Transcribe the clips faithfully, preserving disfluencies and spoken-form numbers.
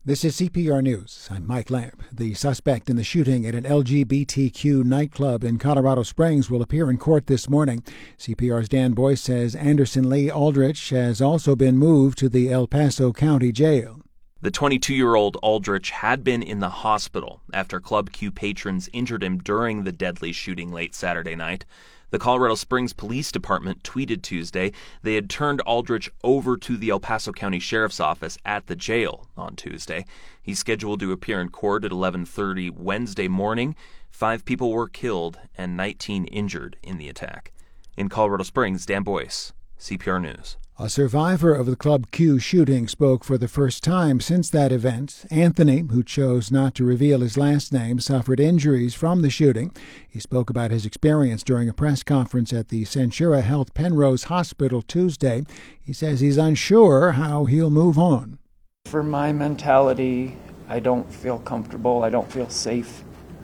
This is C P R News. I'm Mike Lamb. The suspect in the shooting at an L G B T Q nightclub in Colorado Springs will appear in court this morning. C P R's Dan Boyce says Anderson Lee Aldrich has also been moved to the El Paso County Jail. The twenty-two-year-old Aldrich had been in the hospital after Club Q patrons injured him during the deadly shooting late Saturday night. The Colorado Springs Police Department tweeted Tuesday they had turned Aldrich over to the El Paso County Sheriff's Office at the jail on Tuesday. He's scheduled to appear in court at eleven thirty Wednesday morning. Five people were killed and nineteen injured in the attack. In Colorado Springs, Dan Boyce, C P R News. A survivor of the Club Q shooting spoke for the first time since that event. Anthony, who chose not to reveal his last name, suffered injuries from the shooting. He spoke about his experience during a press conference at the Centura Health Penrose Hospital Tuesday. He says he's unsure how he'll move on. For my mentality, I don't feel comfortable. I don't feel safe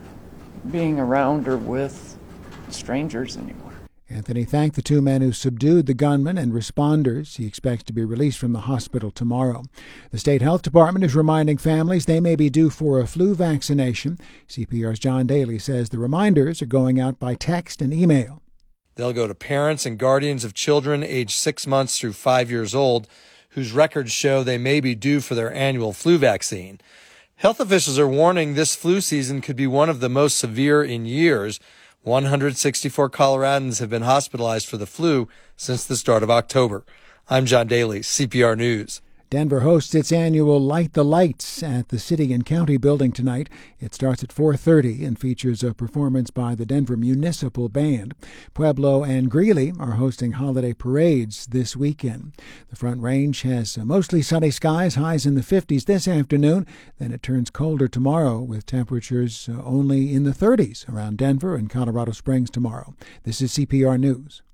being around or with strangers anymore. Anthony thanked the two men who subdued the gunman and responders. He expects to be released from the hospital tomorrow. The state health department is reminding families they may be due for a flu vaccination. C P R's John Daly says the reminders are going out by text and email. They'll go to parents and guardians of children aged six months through five years old whose records show they may be due for their annual flu vaccine. Health officials are warning this flu season could be one of the most severe in years. one hundred sixty-four Coloradans have been hospitalized for the flu since the start of October. I'm John Daly, C P R News. Denver hosts its annual Light the Lights at the City and County Building tonight. It starts at four thirty and features a performance by the Denver Municipal Band. Pueblo and Greeley are hosting holiday parades this weekend. The Front Range has mostly sunny skies, highs in the fifties this afternoon. Then it turns colder tomorrow with temperatures only in the thirties around Denver and Colorado Springs tomorrow. This is C P R News.